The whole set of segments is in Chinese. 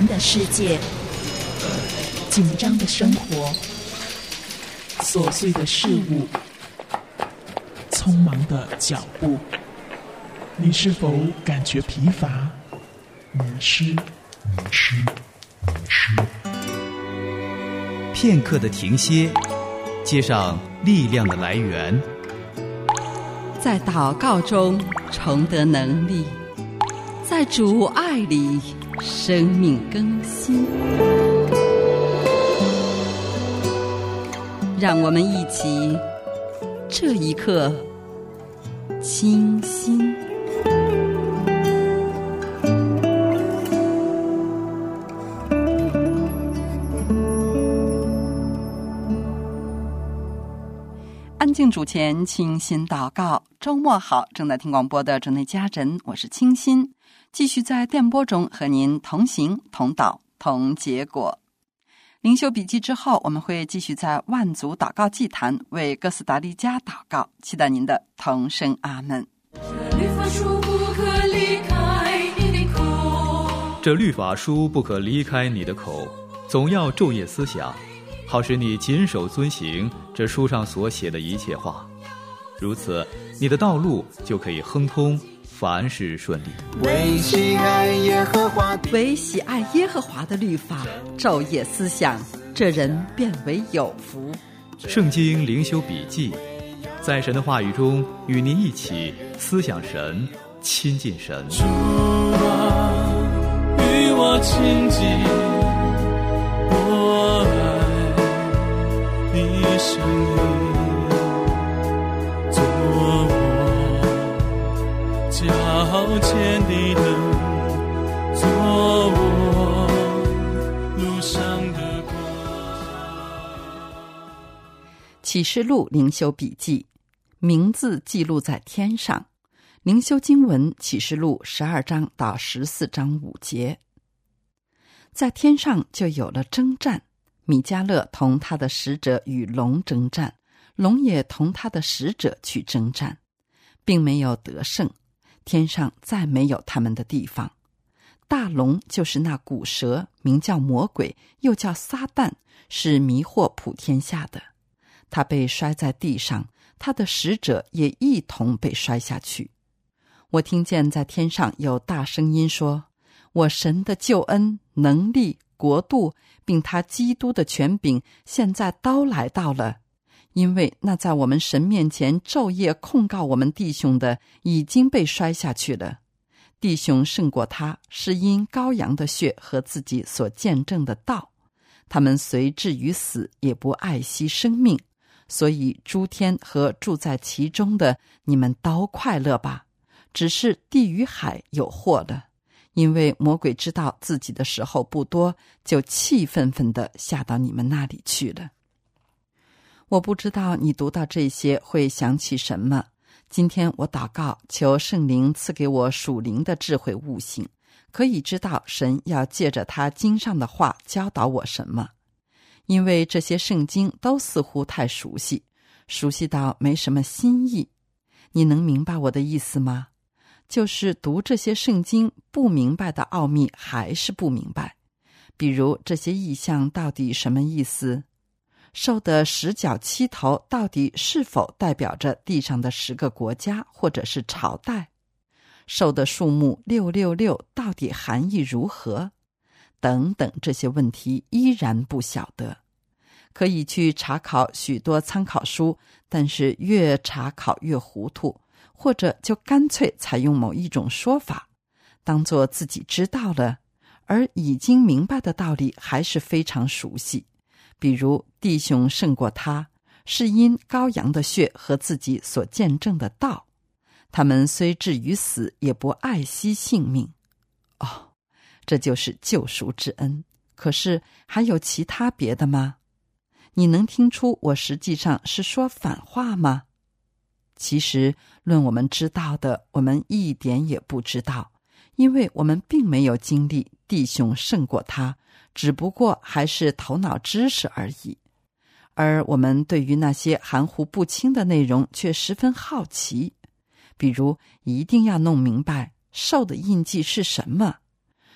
的世界，紧张的生活，琐碎的事物，匆忙的脚步，你是否感觉疲乏、迷失？ 片刻的停歇，接上力量的来源， 在祷告中重得能力，在主爱里生命更新。让我们一起这一刻清心。安静主前，清心祷告。周末好，正在听广播的主内家人，我是清心，继续在电波中和您同行同祷同结果。灵修笔记之后，我们会继续在万族祷告祭坛为哥斯达黎加祷告，期待您的同声阿门。 这律法书不可离开你的口， 这律法书不可离开你的口，总要昼夜思想，好使你谨守遵行这书上所写的一切话，如此你的道路就可以亨通，凡事顺利。 为喜爱耶和华的律法，昼夜思想，这人便为有福。 圣经灵修笔记，在神的话语中与您一起思想神，亲近神。 主啊，与我亲近，我爱你生命，做我脚前的灯，做我路上的光。 启示录灵修笔记，名字记录在天上。灵修经文启示录12章到14章5节。在天上就有了征战，米迦勒同他的使者与龙征战，龙也同他的使者去征战，并没有得胜，天上再没有他们的地方。大龙就是那古蛇，名叫魔鬼，又叫撒旦，是迷惑普天下的。他被摔在地上，他的使者也一同被摔下去。我听见在天上有大声音说，我神的救恩、能力、国度，并他基督的权柄，现在都来到了。因为那在我们神面前昼夜控告我们弟兄的，已经被摔下去了。弟兄胜过他，是因羔羊的血和自己所见证的道。他们虽至于死，也不爱惜生命。所以诸天和住在其中的，你们都快乐吧。只是地与海有祸了，因为魔鬼知道自己的时候不多，就气愤愤地下到你们那里去了。我不知道你读到这些会想起什么。今天我祷告，求圣灵赐给我属灵的智慧悟性，可以知道神要借着他经上的话教导我什么。因为这些圣经都似乎太熟悉，熟悉到没什么新意。你能明白我的意思吗？就是读这些圣经不明白的奥秘还是不明白。比如这些意象到底什么意思？兽的10角7头到底是否代表着地上的10个国家或者是朝代？兽的数目666到底含义如何？等等，这些问题依然不晓得。可以去查考许多参考书，但是越查考越糊涂，或者就干脆采用某一种说法，当作自己知道了，而已经明白的道理还是非常熟悉。比如弟兄胜过他，是因羔羊的血和自己所见证的道。他们虽至于死，也不爱惜性命。哦，这就是救赎之恩。可是还有其他别的吗？你能听出我实际上是说反话吗？其实论我们知道的，我们一点也不知道，因为我们并没有经历弟兄胜过他，只不过还是头脑知识而已。而我们对于那些含糊不清的内容却十分好奇，比如一定要弄明白兽的印记是什么，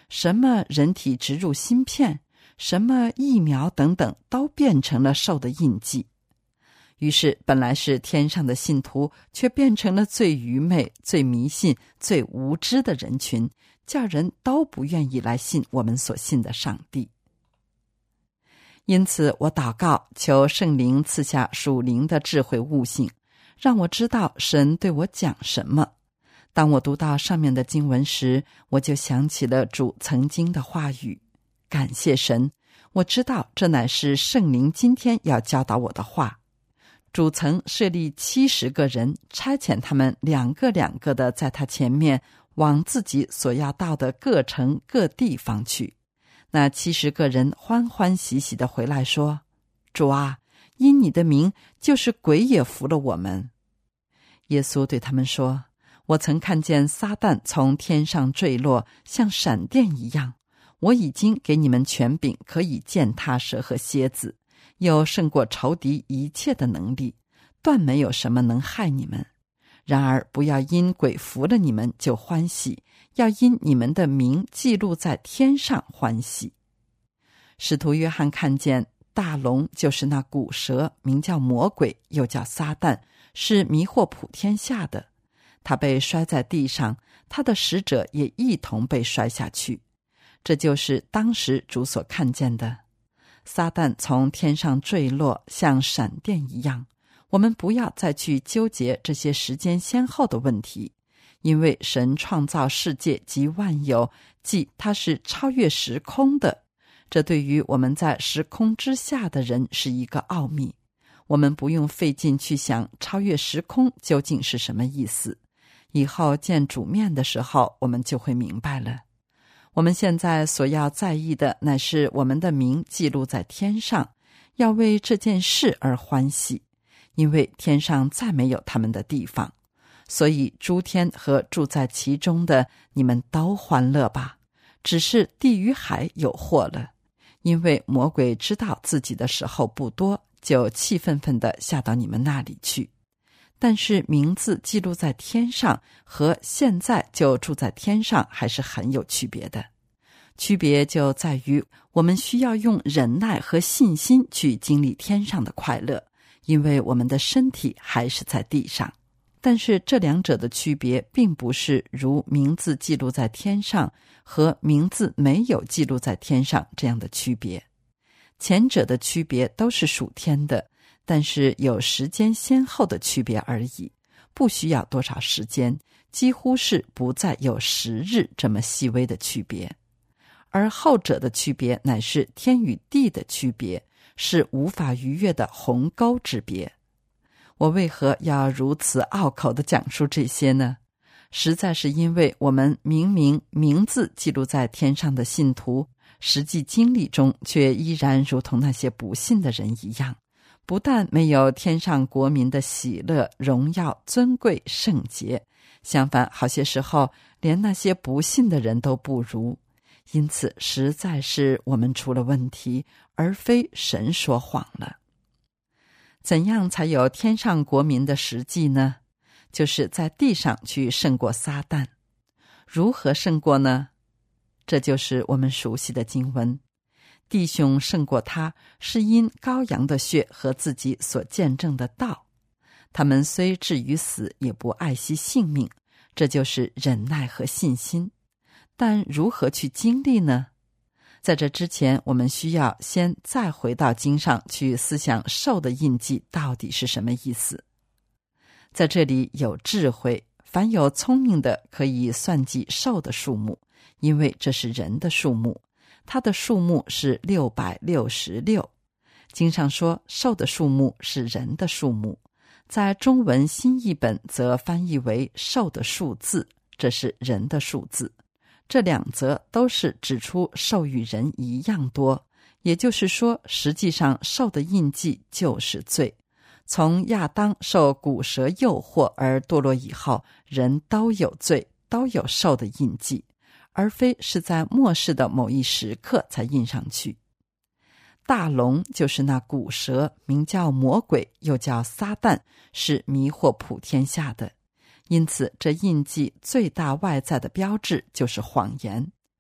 什么人体植入芯片，什么疫苗等等，都变成了兽的印记。于是本来是天上的信徒，却变成了最愚昧、最迷信、最无知的人群，叫人都不愿意来信我们所信的上帝。因此我祷告，求圣灵赐下属灵的智慧悟性，让我知道神对我讲什么。当我读到上面的经文时，我就想起了主曾经的话语。感谢神，我知道这乃是圣灵今天要教导我的话。主曾设立70个人，差遣他们2个2个的在他前面往自己所要到的各城各地方去。那70个人欢欢喜喜地回来说，主啊，因你的名，就是鬼也服了我们。耶稣对他们说，我曾看见撒旦从天上坠落，像闪电一样。我已经给你们权柄，可以践踏蛇和蝎子，有胜过仇敌一切的能力，断没有什么能害你们。然而不要因鬼服了你们就欢喜，要因你们的名记录在天上欢喜。使徒约翰看见大龙，就是那古蛇，名叫魔鬼，又叫撒旦，是迷惑普天下的。他被摔在地上，他的使者也一同被摔下去。这就是当时主所看见的。撒旦从天上坠落，像闪电一样。我们不要再去纠结这些时间先后的问题，因为神创造世界及万有，即他是超越时空的。这对于我们在时空之下的人是一个奥秘。我们不用费劲去想超越时空究竟是什么意思，以后见主面的时候，我们就会明白了。我们现在所要在意的，乃是我们的名记录在天上，要为这件事而欢喜，因为天上再没有他们的地方。所以诸天和住在其中的，你们都欢乐吧。只是地与海有祸了，因为魔鬼知道自己的时候不多，就气愤愤地下到你们那里去。但是名字记录在天上和现在就住在天上还是很有区别的。区别就在于我们需要用忍耐和信心去经历天上的快乐，因为我们的身体还是在地上。但是这两者的区别并不是如名字记录在天上和名字没有记录在天上这样的区别。前者的区别都是属天的，但是有时间先后的区别而已，不需要多少时间，几乎是不再有10日这么细微的区别。而后者的区别乃是天与地的区别，是无法逾越的鸿沟之别。我为何要如此拗口地讲述这些呢？实在是因为我们明明名字记录在天上的信徒，实际经历中却依然如同那些不信的人一样，不但没有天上国民的喜乐、荣耀、尊贵、圣洁，相反好些时候连那些不信的人都不如。因此实在是我们出了问题，而非神说谎了。怎样才有天上国民的实际呢？就是在地上去胜过撒旦。如何胜过呢？这就是我们熟悉的经文。弟兄胜过他，是因羔羊的血和自己所见证的道。他们虽至于死，也不爱惜性命，这就是忍耐和信心。但如何去经历呢？在这之前，我们需要先再回到经上去思想兽的印记到底是什么意思。在这里有智慧，凡有聪明的可以算计兽的数目，因为这是人的数目，它的数目是666。经上说兽的数目是人的数目，在中文新译本则翻译为兽的数字，这是人的数字。这两则都是指出兽与人一样多，也就是说实际上兽的印记就是罪。从亚当受古蛇诱惑而堕落以后，人都有罪，都有兽的印记，而非是在末世的某一时刻才印上去。大龙就是那古蛇，名叫魔鬼，又叫撒旦，是迷惑普天下的。因此这印记最大外在的标志就是谎言。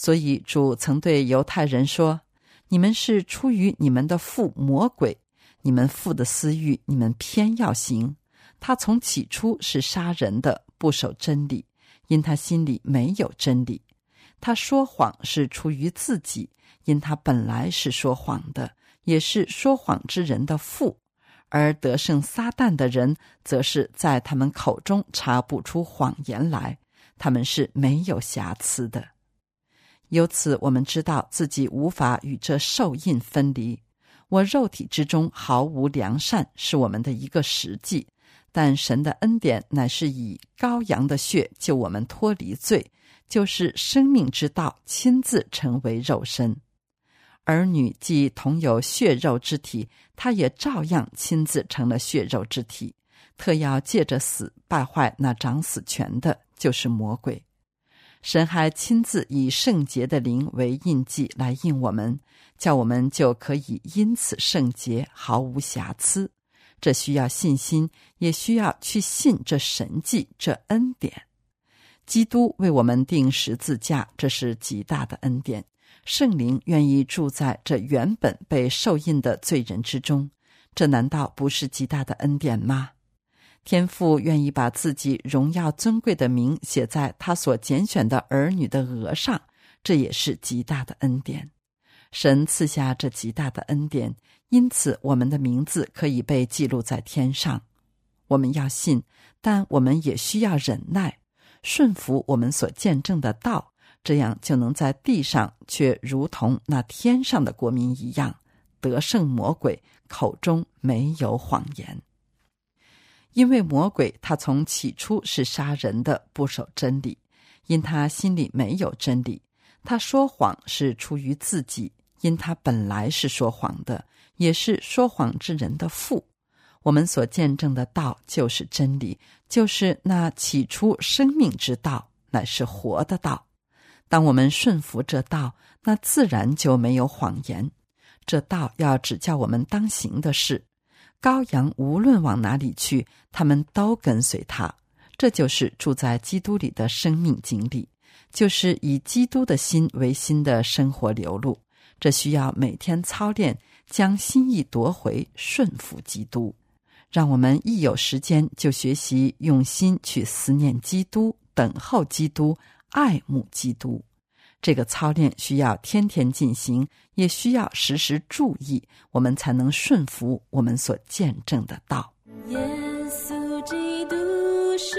所以主曾对犹太人说，你们是出于你们的父魔鬼，你们父的私欲你们偏要行，他从起初是杀人的，不守真理，因他心里没有真理。他说谎是出于自己，因他本来是说谎的，也是说谎之人的父。而得胜撒旦的人，则是在他们口中查不出谎言来，他们是没有瑕疵的。由此我们知道自己无法与这受印分离。我肉体之中毫无良善，是我们的一个实际，但神的恩典乃是以羔羊的血救我们脱离罪，就是生命之道亲自成为肉身。儿女既同有血肉之体，他也照样亲自成了血肉之体，特要借着死败坏那掌死权的，就是魔鬼。神还亲自以圣洁的灵为印记来印我们，叫我们就可以因此圣洁，毫无瑕疵。这需要信心，也需要去信这神迹，这恩典。基督为我们钉十字架，这是极大的恩典。圣灵愿意住在这原本被受印的罪人之中，这难道不是极大的恩典吗？天父愿意把自己荣耀尊贵的名写在他所拣选的儿女的额上，这也是极大的恩典。神赐下这极大的恩典，因此我们的名字可以被记录在天上。我们要信，但我们也需要忍耐，顺服我们所见证的道，这样就能在地上却如同那天上的国民一样，得胜魔鬼，口中没有谎言。因为魔鬼他从起初是杀人的，不守真理，因他心里没有真理。他说谎是出于自己，因他本来是说谎的，也是说谎之人的父。我们所见证的道就是真理，就是那起初生命之道，乃是活的道。当我们顺服这道，那自然就没有谎言。这道要指教我们当行的事。羔羊无论往哪里去，他们都跟随他。这就是住在基督里的生命经历，就是以基督的心为心的生活流露。这需要每天操练，将心意夺回，顺服基督。让我们一有时间就学习用心去思念基督，等候基督，爱慕基督。这个操练需要天天进行，也需要时时注意，我们才能顺服我们所见证的道。 耶稣基督是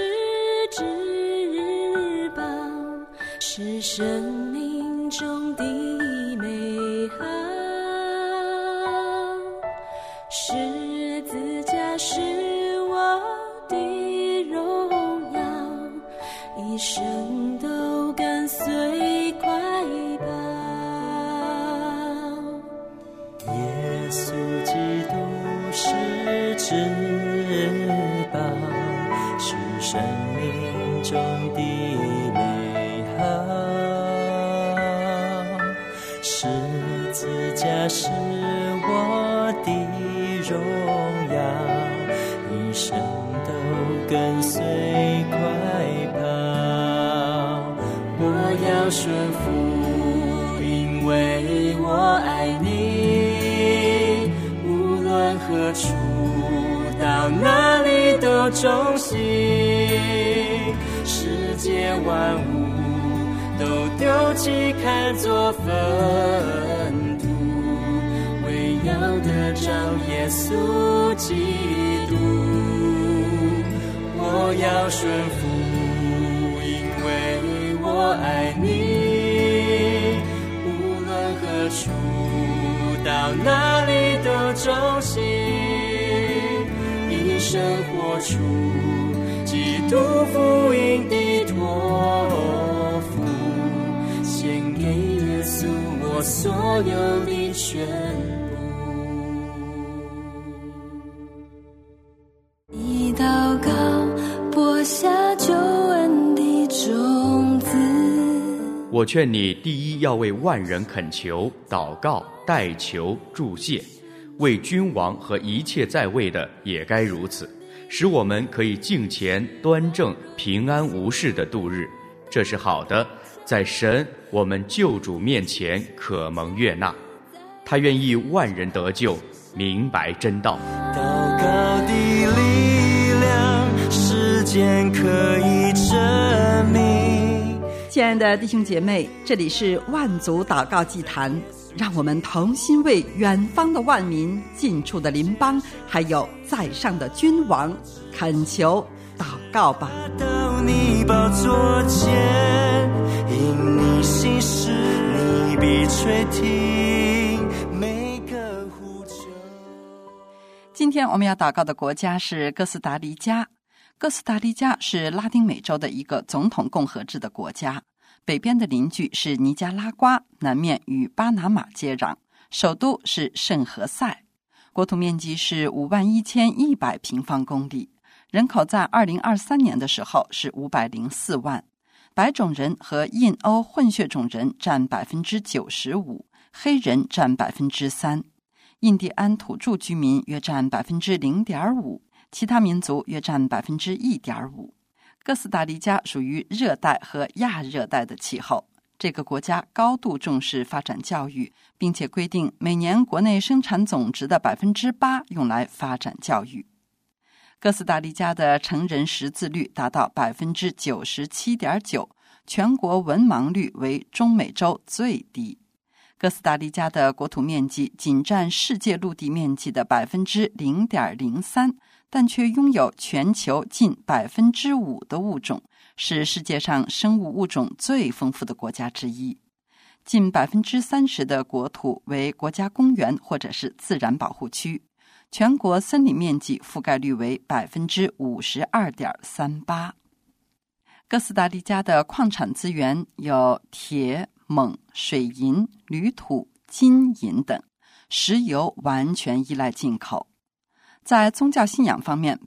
至宝，是生命中的美好，十字架是我的荣耀，一生都跟随快跑。 耶稣基督是至宝，是生命中的美好，十字架是我的荣耀，一生都跟随快跑。我要顺服，因为我爱你，无论何处到哪里都忠心，世界万物都丢弃看作粪土，为要得着耶稣基督。我要顺服，因为我爱你，无论何处到哪里都忠心，一生活出基督福音的托付，献给耶稣我所有的全部。一祷告播下救恩的种子。 我劝你第一要为万人恳求、祷告、代求、祝谢，为君王和一切在位的也该如此，使我们可以敬虔、端正、平安无事的度日。这是好的， 在神我们救主面前可蒙悦纳。他愿意万人得救，明白真道。 祷告的力量，时间可以证明。 亲爱的弟兄姐妹，这里是万族祷告祭坛，让我们同心为远方的万民、近处的邻邦，还有在上的君王恳求祷告吧。 到你宝座前，因你心事，你必垂听每个呼求。 今天我们要祷告的国家是哥斯达黎加。哥斯达黎加是拉丁美洲的一个总统共和制的国家，北边的邻居是尼加拉瓜，南面与巴拿马接壤，首都是圣何塞，国土面积是51100平方公里，人口在2023年的时候是504万，白种人和印欧混血种人占 95%， 黑人占 3%， 印第安土著居民约占 0.5%， 其他民族约占 1.5%。 哥斯达黎加属于热带和亚热带的气候，这个国家高度重视发展教育，并且规定每年国内生产总值的 8% 用来发展教育。哥斯达黎加的成人识字率达到 97.9%， 全国文盲率为中美洲最低。哥斯达黎加的国土面积仅占世界陆地面积的 0.03%， 但却拥有全球近 5% 的物种，是世界上生物物种最丰富的国家之一。近 30% 的国土为国家公园或者是自然保护区，全国森林面积覆盖率为 52.38%。 哥斯达黎加的矿产资源有铁、锰、水银、铝土、金银等，石油完全依赖进口。在宗教信仰方面，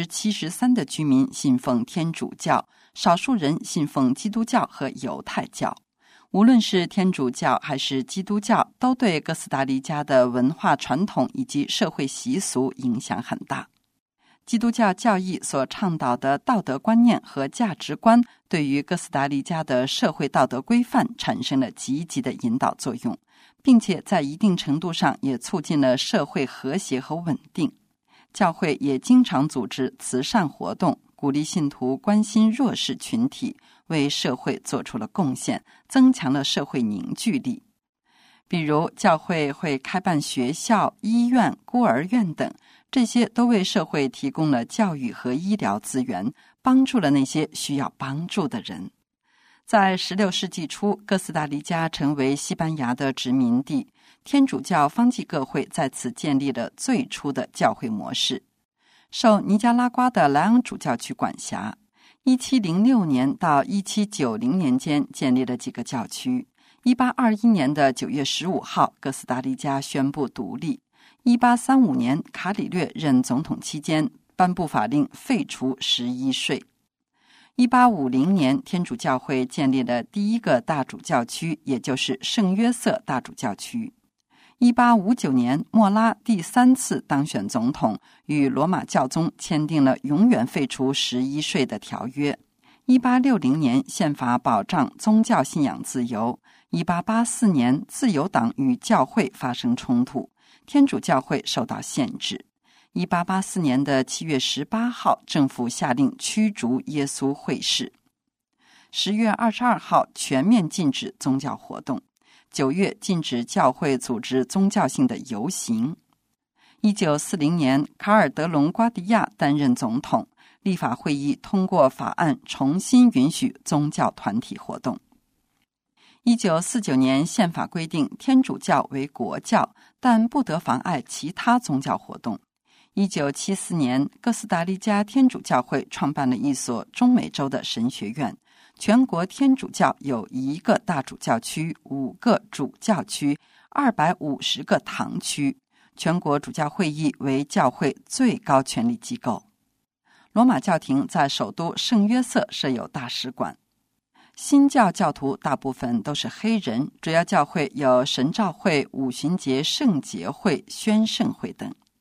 73% 的居民信奉天主教，少数人信奉基督教和犹太教。无论是天主教还是基督教，都对哥斯达黎加的文化传统以及社会习俗影响很大。基督教教义所倡导的道德观念和价值观，对于哥斯达黎加的社会道德规范产生了积极的引导作用，并且在一定程度上也促进了社会和谐和稳定。教会也经常组织慈善活动，鼓励信徒关心弱势群体，为社会做出了贡献，增强了社会凝聚力。比如教会会开办学校、医院、孤儿院等，这些都为社会提供了教育和医疗资源，帮助了那些需要帮助的人。在16世纪初，哥斯达黎加成为西班牙的殖民地，天主教方济各会在此建立了最初的教会模式，受尼加拉瓜的莱昂主教区管辖。1706年到1790年间建立了几个教区。1821年的9月15号，哥斯达黎加宣布独立。1835年，卡里略任总统期间，颁布法令废除11税。1850年，天主教会建立了第一个大主教区，也就是圣约瑟大主教区。1859年，莫拉第3次当选总统，与罗马教宗签订了永远废除11税的条约。1860年，宪法保障宗教信仰自由。1884年，自由党与教会发生冲突，天主教会受到限制。1884年的7月18号，政府下令驱逐耶稣会士。10月22号，全面禁止宗教活动。9月，禁止教会组织宗教性的游行。1940年，卡尔德隆瓜迪亚担任总统，立法会议通过法案，重新允许宗教团体活动。1949年，宪法规定天主教为国教，但不得妨碍其他宗教活动。1974年，哥斯达黎加天主教会创办了一所中美洲的神学院。全国天主教有1个大主教区、5个主教区、250个堂区。全国主教会议为教会最高权力机构。罗马教廷在首都圣约瑟设有大使馆。新教教徒大部分都是黑人，主要教会有神召会、五旬节圣节会、宣圣会等。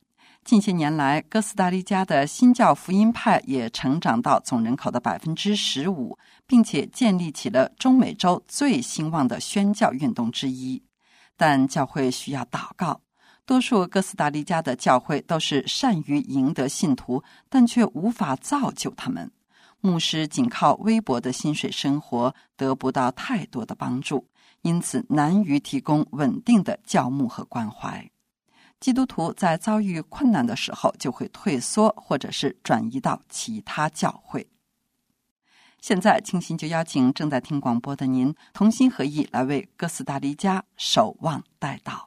近些年来，哥斯达黎加的新教福音派也成长到总人口的 15%， 并且建立起了中美洲最兴旺的宣教运动之一。但教会需要祷告，多数哥斯达黎加的教会都是善于赢得信徒，但却无法造就他们。牧师仅靠微薄的薪水生活，得不到太多的帮助，因此难于提供稳定的教牧和关怀。基督徒在遭遇困难的时候就会退缩，或者是转移到其他教会。现在清心就邀请正在听广播的您同心合意来为哥斯达黎加守望代祷。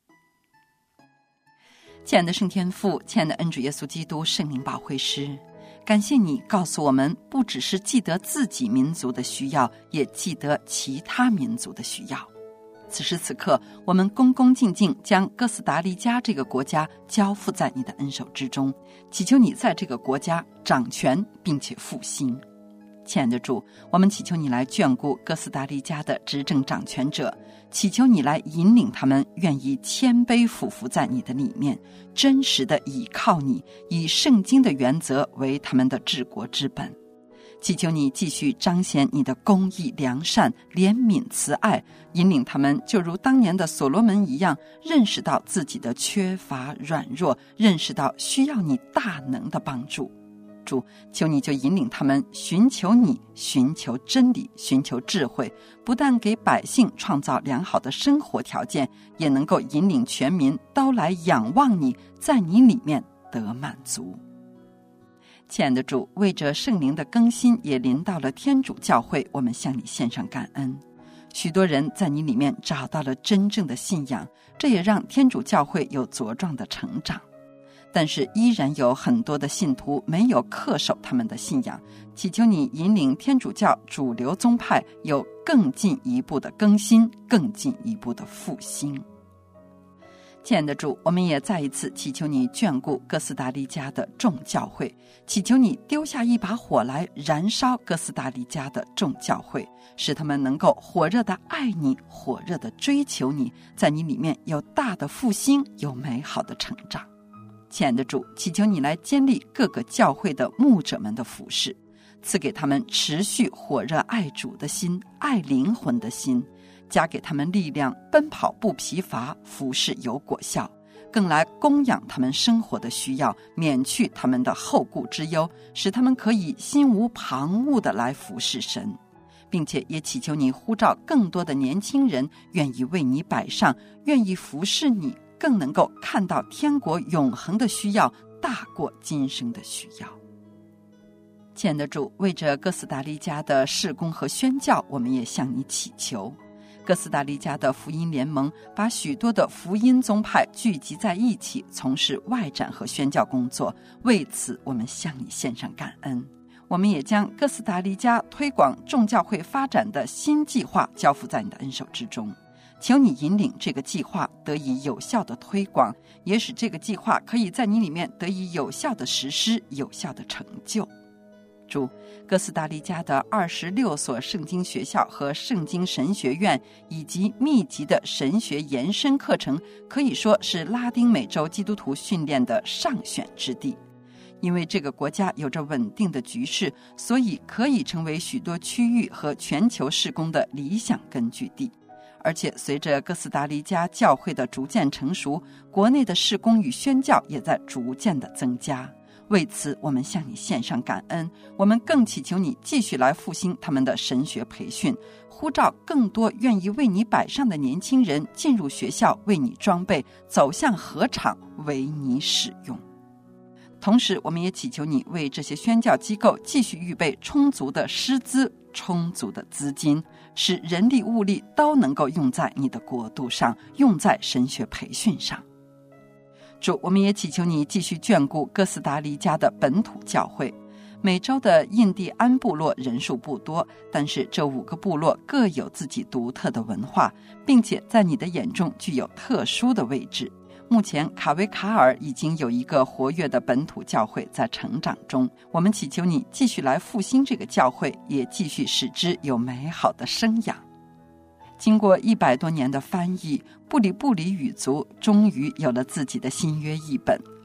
亲爱的圣天父，亲爱的恩主耶稣基督圣灵保惠师，感谢你告诉我们，不只是记得自己民族的需要，也记得其他民族的需要。此时此刻，我们恭恭敬敬将哥斯达黎加这个国家交付在你的恩手之中，祈求你在这个国家掌权并且复兴。亲爱的主，我们祈求你来眷顾哥斯达黎加的执政掌权者，祈求你来引领他们愿意谦卑俯伏在你的里面，真实的倚靠你，以圣经的原则为他们的治国之本。祈求你继续彰显你的公义、良善、怜悯、慈爱，引领他们就如当年的所罗门一样，认识到自己的缺乏软弱，认识到需要你大能的帮助。主，求你就引领他们寻求你，寻求真理，寻求智慧，不但给百姓创造良好的生活条件，也能够引领全民都来仰望你，在你里面得满足。亲爱的主，为着圣灵的更新也临到了天主教会，我们向你献上感恩。许多人在你里面找到了真正的信仰，这也让天主教会有茁壮的成长。但是依然有很多的信徒没有恪守他们的信仰，祈求你引领天主教主流宗派有更进一步的更新，更进一步的复兴。亲爱的主，我们也再一次祈求你眷顾哥斯达黎加的众教会，祈求你丢下一把火来燃烧哥斯达黎加的众教会，使他们能够火热的爱你，火热的追求你，在你里面有大的复兴，有美好的成长。亲爱的主，祈求你来建立各个教会的牧者们的服事，赐给他们持续火热爱主的心，爱灵魂的心，加给他们力量，奔跑不疲乏，服事有果效，更来供养他们生活的需要，免去他们的后顾之忧，使他们可以心无旁骛地来服事神，并且也祈求你呼召更多的年轻人愿意为你摆上，愿意服事你，更能够看到天国永恒的需要大过今生的需要。亲爱的主，为着哥斯达黎加的事工和宣教，我们也向你祈求。哥斯达黎加的福音联盟把许多的福音宗派聚集在一起，从事外展和宣教工作，为此我们向你献上感恩。我们也将哥斯达黎加推广众教会发展的新计划交付在你的恩手之中，求你引领这个计划得以有效的推广，也使这个计划可以在你里面得以有效的实施，有效的成就。主，哥斯达黎加的26所圣经学校和圣经神学院以及密集的神学延伸课程，可以说是拉丁美洲基督徒训练的上选之地。因为这个国家有着稳定的局势，所以可以成为许多区域和全球事工的理想根据地。而且随着哥斯达黎加教会的逐渐成熟，国内的事工与宣教也在逐渐的增加。为此我们向你献上感恩，我们更祈求你继续来复兴他们的神学培训，呼召更多愿意为你摆上的年轻人进入学校，为你装备，走向禾场，为你使用。同时我们也祈求你为这些宣教机构继续预备充足的师资，充足的资金，使人力物力都能够用在你的国度上，用在神学培训上。主，我们也祈求你继续眷顾哥斯达黎加的本土教会。美洲的印第安部落人数不多，但是这5个部落各有自己独特的文化，并且在你的眼中具有特殊的位置。目前卡维卡尔已经有一个活跃的本土教会在成长中，我们祈求你继续来复兴这个教会，也继续使之有美好的生养。经过100多年的翻译，布里布里语族终于有了自己的新约译本。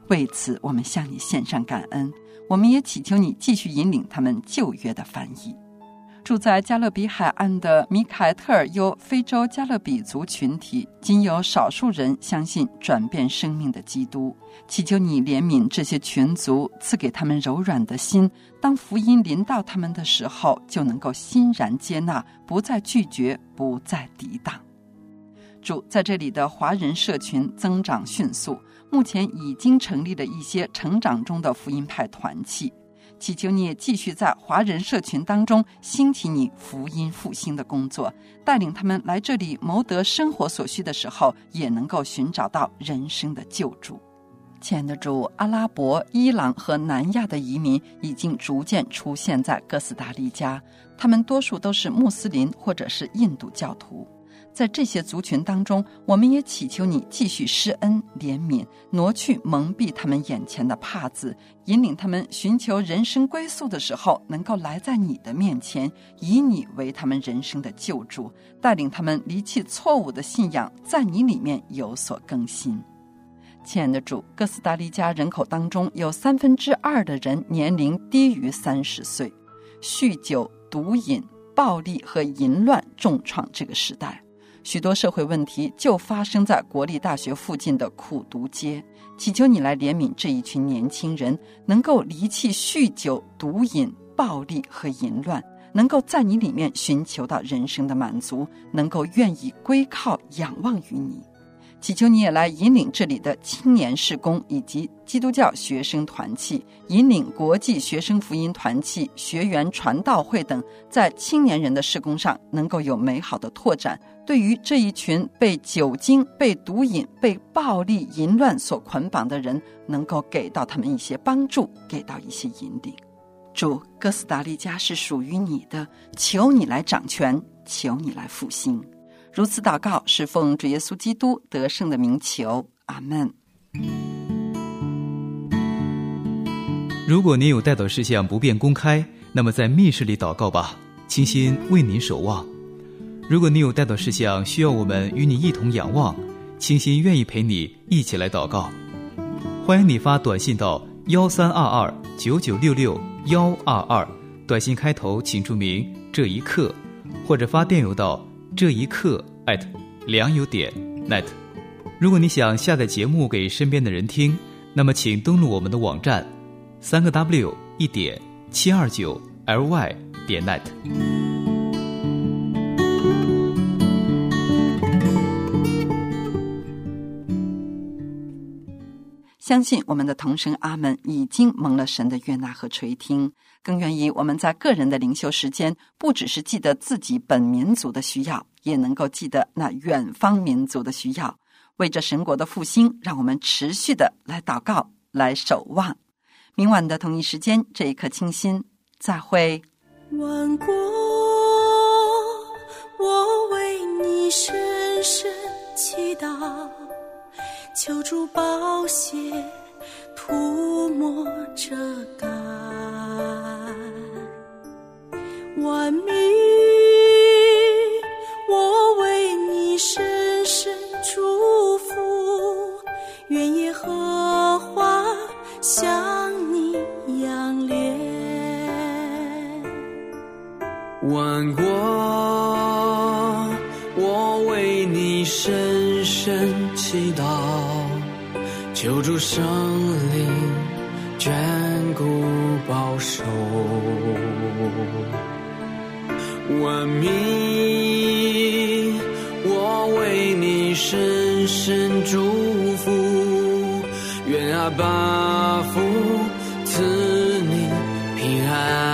为此我们向你献上感恩，我们也祈求你继续引领他们旧约的翻译。住在加勒比海岸的米凯特尔尤非洲加勒比族群体，仅有少数人相信转变生命的基督，祈求你怜悯这些群族，赐给他们柔软的心，当福音临到他们的时候，就能够欣然接纳，不再拒绝，不再抵挡。主，在这里的华人社群增长迅速，目前已经成立了一些成长中的福音派团契，祈求你也继续在华人社群当中兴起你福音复兴的工作，带领他们来这里谋得生活所需的时候，也能够寻找到人生的救助。亲爱的主，阿拉伯、伊朗和南亚的移民已经逐渐出现在哥斯达黎加，他们多数都是穆斯林或者是印度教徒。在这些族群当中，我们也祈求你继续施恩怜悯，挪去蒙蔽他们眼前的帕子，引领他们寻求人生归宿的时候，能够来在你的面前，以你为他们人生的救助，带领他们离弃错误的信仰，在你里面有所更新。亲爱的主，哥斯达黎加人口当中有2/3的人年龄低于30岁，酗酒、毒瘾、暴力和淫乱重创这个时代。许多社会问题就发生在国立大学附近的苦毒街，祈求你来怜悯这一群年轻人，能够离弃酗酒、毒瘾、暴力和淫乱，能够在你里面寻求到人生的满足，能够愿意归靠仰望于你。祈求你也来引领这里的青年事工以及基督教学生团契，引领国际学生福音团契、学园传道会等，在青年人的事工上能够有美好的拓展，对于这一群被酒精、被毒瘾、被暴力淫乱所捆绑的人，能够给到他们一些帮助，给到一些引领。主，哥斯达黎加是属于你的，求你来掌权，求你来复兴。如此祷告，是奉主耶稣基督得胜的名求，阿们。 如果您有代祷事项不便公开，那么在密室里祷告吧，倾心为您守望。如果你有代祷事项需要我们与你一同仰望，倾心愿意陪你一起来祷告。欢迎你发短信到132299662122，短信开头请注明这一刻，或者发电邮到这一刻@良友.net。如果你想下载节目给身边的人听，那么请登录我们的网站3w1.729ly.net。 相信我们的同声阿们已经蒙了神的悦纳和垂听，更愿意我们在个人的灵修时间，不只是记得自己本民族的需要，也能够记得那远方民族的需要。为着神国的复兴，让我们持续的来祷告，来守望。明晚的同一时间，这一刻清心，再会。 万国，我为你深深祈祷，求主宝血涂抹遮盖，万民，我为你深深祝福，愿耶和华向你仰怜。 万国，我为你深深祈祷，求主圣灵眷顾保守，万民，我为你深深祝福，愿阿爸父赐你平安。